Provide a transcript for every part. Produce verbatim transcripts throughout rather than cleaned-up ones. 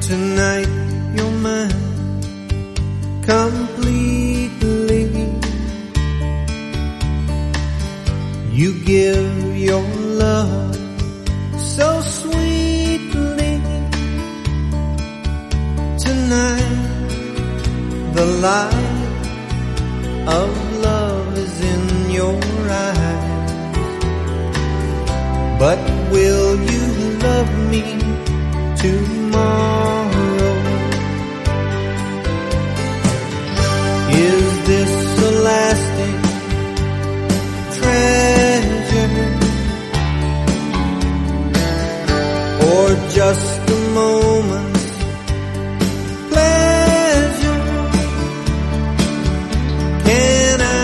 tonight you're mine completely. You give your love so sweetly. Tonight the light of love is in your eyes. But will you love me tomorrow? Is this a lasting treasure, or just a moment's pleasure? Can I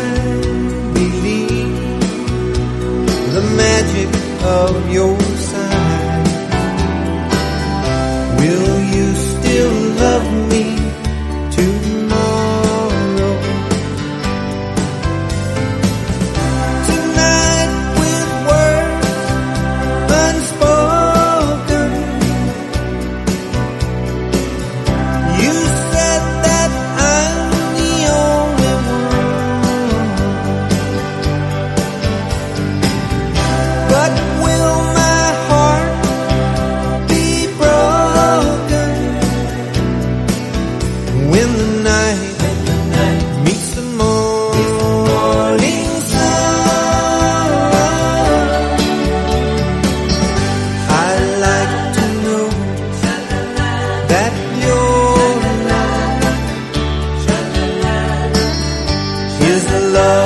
believe the magic of your sign? Will you still love me tomorrow? Tonight with words unspoken, you said that I'm the only one. But will my heart be broken when the night meets the morning sun? I'd like to know that your love is the love